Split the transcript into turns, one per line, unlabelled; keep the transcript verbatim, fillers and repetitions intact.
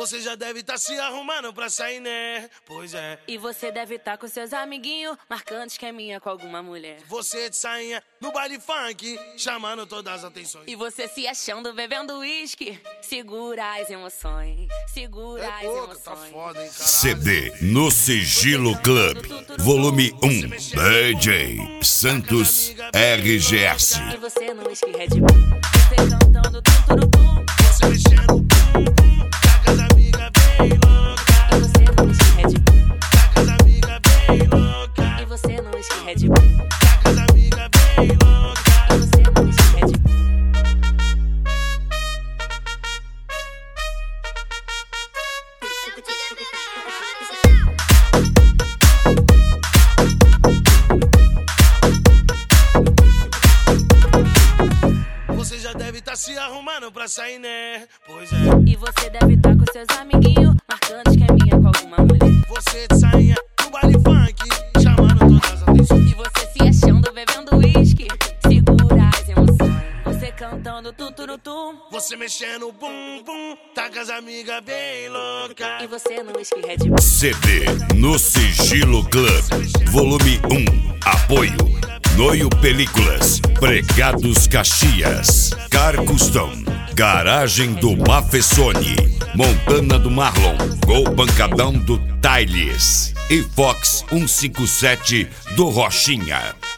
Você já deve tá se arrumando pra sair, né? Pois é.
E você deve tá com seus amiguinhos, marcando esqueminha com alguma mulher.
Você de sainha no baile funk, chamando todas as atenções.
E você se achando, bebendo uísque. Segura as emoções, segura
É
as
pouco,
emoções.
tá foda, hein, caralho.
C D no Sigilo Club, volume um, D J Santos R G S.
E você no uísque Red Bull, você cantando tuturutum.
Você mexendo o bum bum, tá com as amigas bem louca.
E você no uísque Red Bull,
Tá com as amigas bem louca.
e você no uísque Red Bull,
Tá com as amigas bem louca.
e você no uísque Red Bull.
Você já deve tá se arrumando pra sair, né? Pois é.
E você deve tá com seus amiguinhos, marcando esqueminha com alguma mulher.
Você de sainha no baile funk, chamando todas as atenções.
E você se achando, bebendo uísque. Segura as emoções, você cantando tuturutum.
Você mexendo o bum bum, tá com as amigas bem louca.
E você no uísque Red Bull,
C D no Sigilo Club, volume um, apoio Noio Películas, Pregados Caxias, Car Custom, Garagem do Mafessone, Montana do Marlon, Gol Pancadão do Tailes e Fox cento e cinquenta e sete do Rochinha.